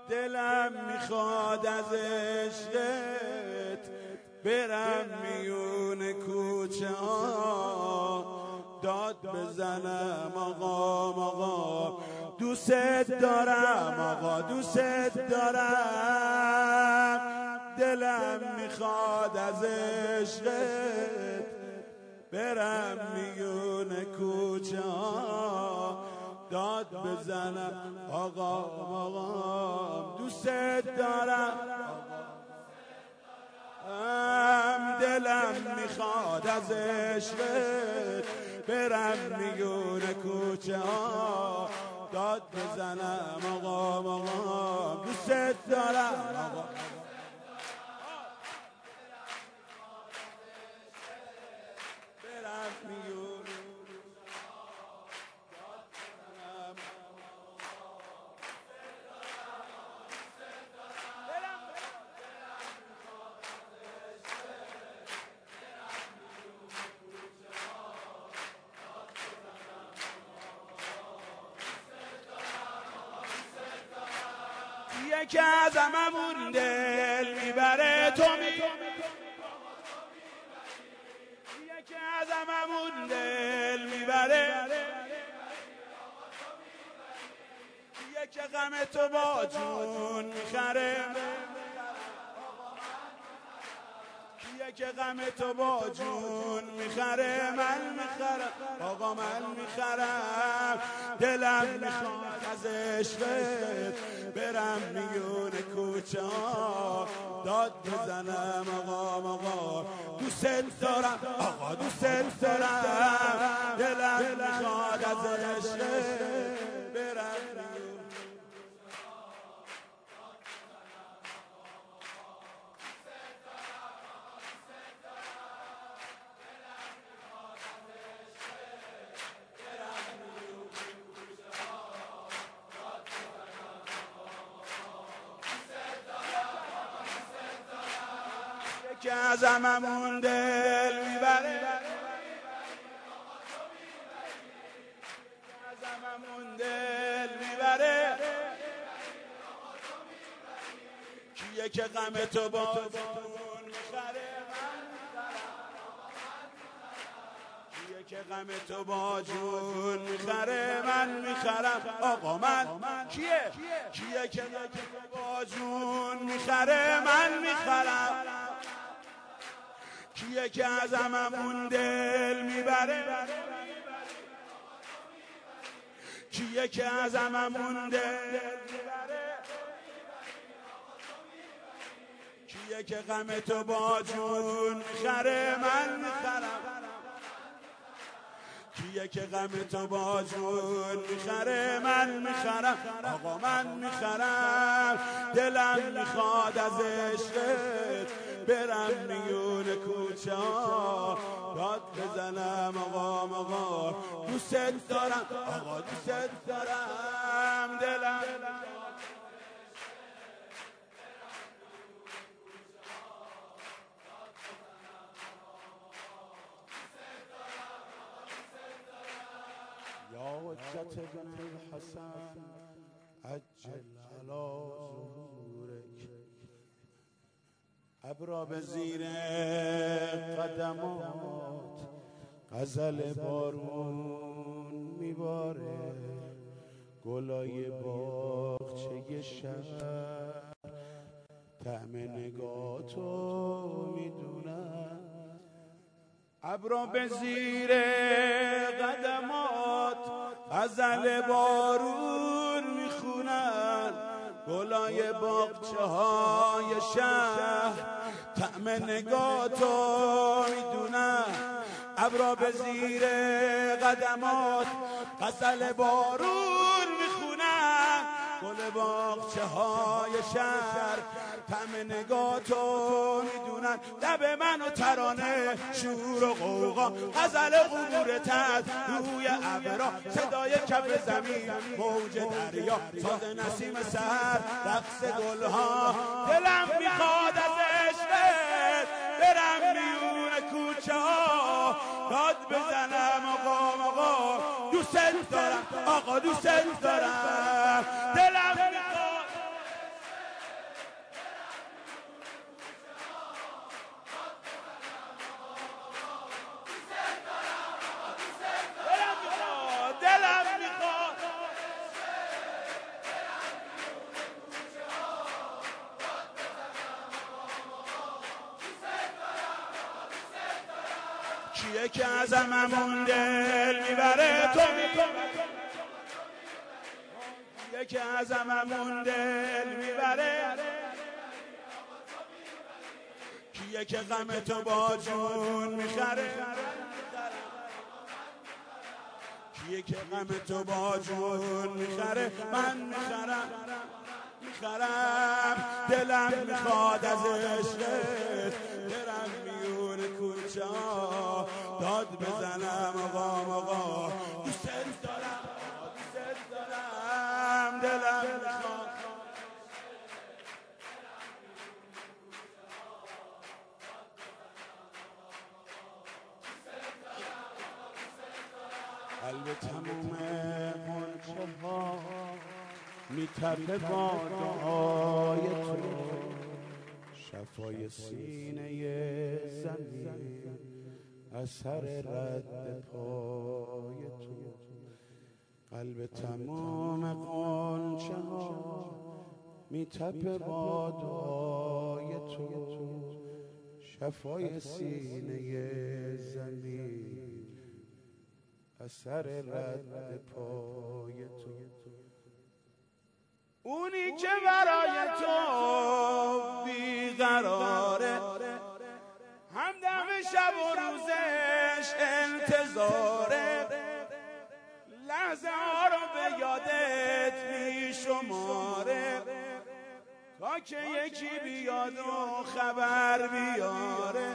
دلم میخواد از عشقت برم میون کوچه ها داد بزنم آقا دوست دارم آقا دوست دارم دلم میخواد از عشقت برم میون کوچه ها داد بزنم آقا دوست دارم دلم میخواد از عشقت برم میون کوچه ها داد بزنم آقا دوست دارم آقا برم میون یکی از هممون دل میبره تو یکی از هممون دل میبره یکی غم تو با جون میخره یکی غم تو با جون میخره من میخرم آقا من میخرم دلم میخواد از عشقت برم میون کوچه ها داد بزنم آقا دوست دارم آقا دوست دارم دلم میخواد از عشقت برم میون که از هممون دل میبره از هممون دل میبره کیه که غم تو با جون میخره کیه که غم تو با جون میخره من میخرم آقا من کیه که غم تو با جون میخره من میخرم کیه که از هممون دل میبره کیه که از هممون دل میبره کیه که غم تو با جون میخره من میخرم کیه که غم تو با جون میخره من میخرم آقا من میخرم دلم میخواد از عشقت برم میون کوچه ها داد بزنم آقا دوست دارم آقا دوست دارم دلم یا حجت بن الحسن عجل علی ظهورک ابرا به زیر قدمات غزل بارون میباره گلای باغچه شهر طعم نگاه تو میدونم ابرا به زیر قدمات غزل بارون میخونن گلای باغچه های شهر طعم نگاه تو میدونن ابرا به زیر قدمات غزل بارون میخونن گل باغچه های شهر طعم نگاه تو میدونن لب من و ترانه شور و غوغا غزل غرورت روی ابرا صدای کف زمین موج دریا ساز نسیم سحر رقص گلها دلم میخواد از عشقت برم میون کوچه ها داد بزنم آقا دوست دارم آقا دوست دارم دلم میخواد کیه که از هممون دل میبره تو کیه که از هممون دل میبره کیه که غم تو با جون میخره کیه که غم تو با جون میخره من میخرم دلم میخواد از عشقت برم میون کوچه ها داد بزنم آقا دوست دارم دلم میخواد قلب تموم غنچه ها میتپه با دعای تو شفای سینه زمین اثر رد پای تو قلب تمام غنچه ها میتپه با دعای تو شفای سینه زمین اثر رد پای تو اونی که برای تو بیقراره همدم شب و روزش انتظاره لحظه ها رو به یادت میشماره تا که یکی بیاد و خبر بیاره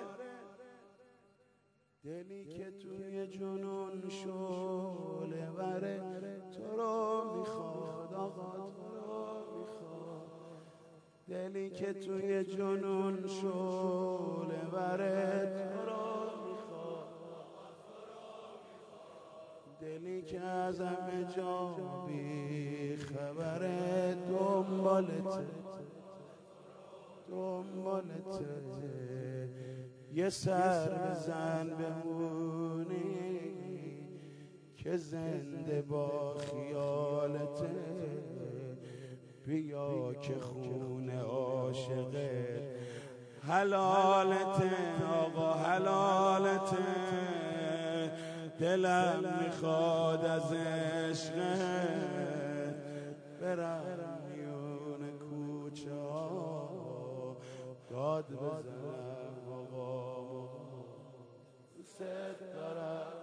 دلی که توی جنون شعله وره تو رو میخواد آقا تو رو میخواد دلی که توی جنون شعله وره تو رو میخواد دلی که از همه جا بی خبره دنبالته یه سر بزن بمونی که زنده با خیالته بیا که خون عاشقه حلالته آقا حلالته دلم میخواد از عشقه برم میون کوچه ها داد بزنم آقا دوست دارم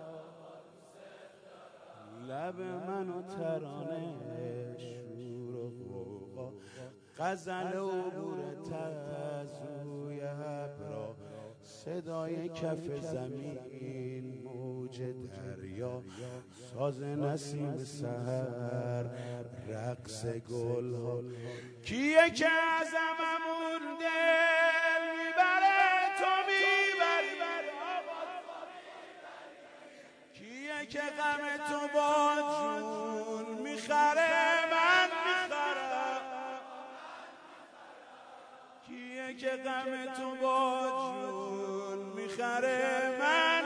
لب منو ترانه شور و غوغا غزل عبورت از روی ابرا صدای کف زمین موج دریا ساز نسیم سحر رقص گلها کیه که از هممون دل میبره تو میبری کیه که غم تو با جون میخره من میخرم کیه که غم تو با جون میخره من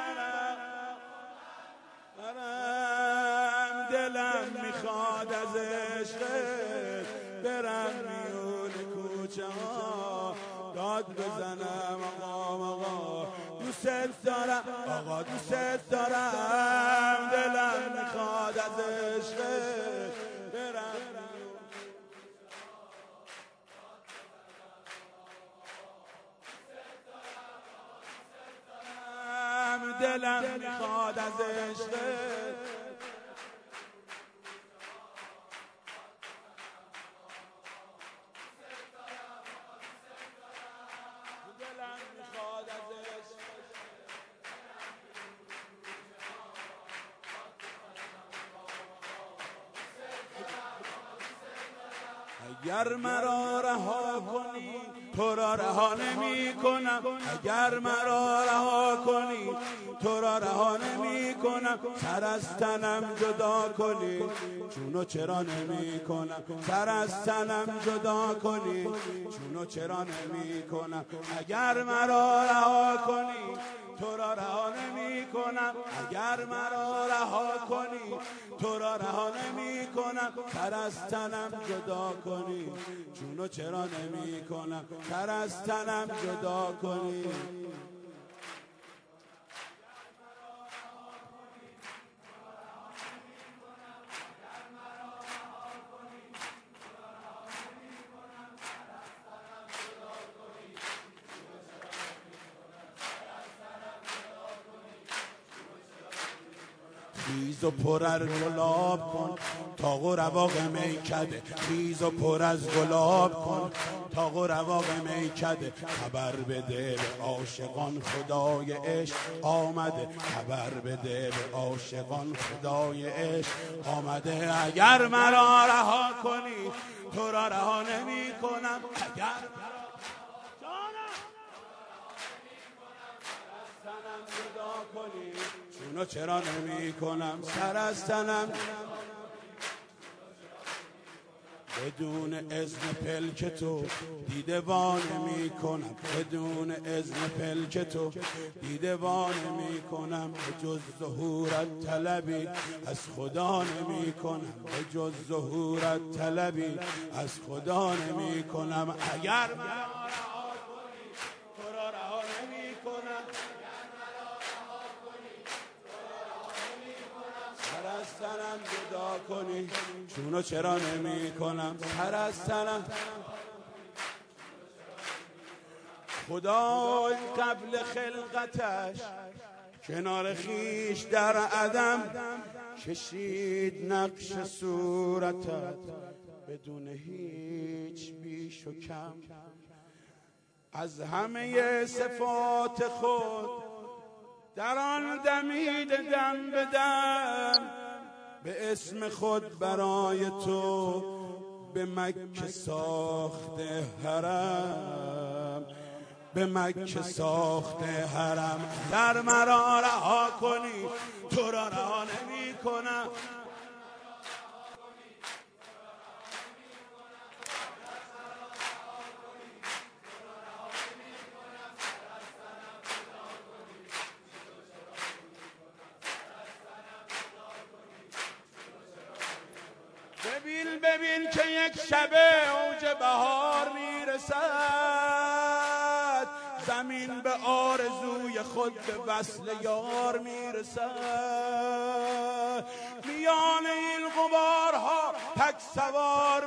میخرم دلم میخواد از عشقت برم میون کوچه ها داد بزنم آقا دوست دارم آقا دوست دارم دلم میخواد از عشقت برم دلم میخواد از عشقت دلم میخواد از عشقت اگر مرا رها کنی تو را رها نمی کنم اگر مرا رها کنی تو را رها نمی کنم سر از تنم جدا کنی چونو چرا نمی کنم سر از تنم جدا کنی چونو چرا نمی کنم اگر مرا رها کنی تو را رها نمی کنم اگر مرا رها کنی تو را رها نمی کنم سر از تنم جدا کنی چونو چرا نمی کنم سر از تنم جدا کنی خیز و پر از گلاب کن تاق و رواق میکده خیز و پر از گلاب کن تاق و رواق میکده خبر بده به عاشقان خدای عشق آمده خبر بده به عاشقان خدای عشق آمده اگر مرا رها کنی تو را رها نمی کنم اگر سرم جدا کنی چونو چرا نمی کنم سر از تنم بدون اذن پلک تو دیده وانه می کنم بدون اذن پلک تو دیده وانه می کنم به جز ظهورت طلبی از خدا نمی کنم به جز ظهورت طلبی از خدا نمی کنم اگر مرا رها کنی تو را رها نمی کنم سر از تنم جدا کنی چونو چرا نمی کنم سر از تنم خدای قبل خلقتش کنار خیش در عدم کشید نقش صورتت بدون هیچ بیش و کم از همه صفات خود در آن دمید دم به دم به اسم خود برای تو به مکه ساخته حرم به مکه ساخته حرم در مرا رها کنی تو را رها نمی کنم ببین که یک شبه اوج بهار میرسد زمین به آرزوی خود به وصل یار میرسد میان این غبارها تک سوار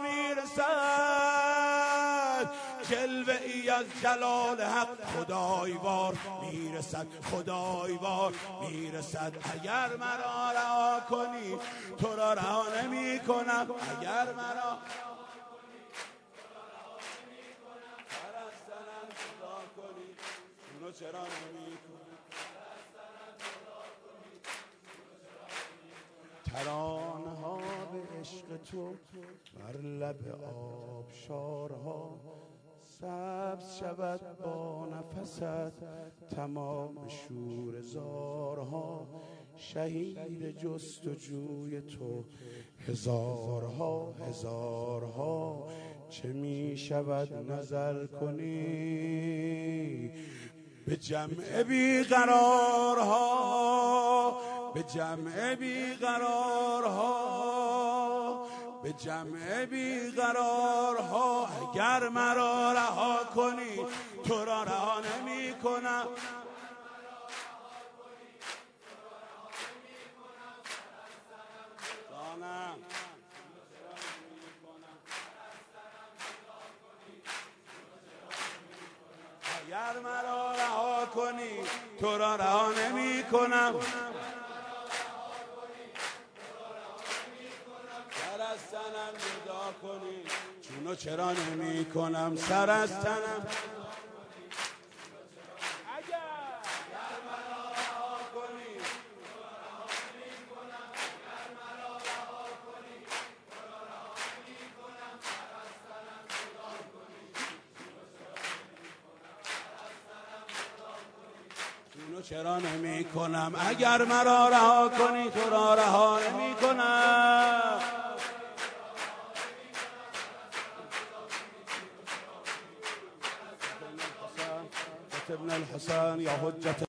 میرسد جلوه ای از جلال حق خدایوار میرسد خدایوار میرسد اگر مرا رها کنی تو را رها نمی کنم اگر مرا سر از تنم جدا کنی اونو چرا نمی کنی ترانه ها به عشق تو بر لب آبشارها سبز شود با نفست تمام شور زارها شهید جستجوی تو هزارها هزارها چه می شود نظر کنی به جمع بیقرارها به جمع بیقرارها به جمع بیقرارها اگر مرا رها کنی تو را رها نمی کنم اگر مرا رها کنی تو را رها نمی کنم سر از تنم جدا کنی چونو چرا نمی کنم سر از تنم اگر مرا رها کنی چونو چرا نمی کنم اگر مرا رها کنی تو را رها نمی کنم ابن الحسن یا حجت